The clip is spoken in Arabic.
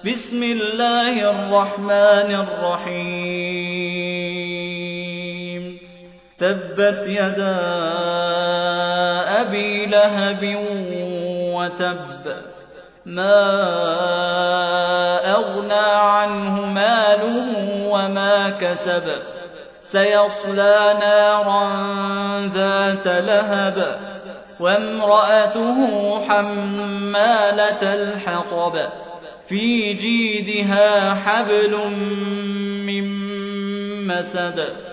بسم الله الرحمن الرحيم تبت يدا أبي لهب وتب ما أغنى عنه ماله وما كسب سيصلى نارا ذات لهب وامرأته حمالة الحطب في جيدها حبل من مسد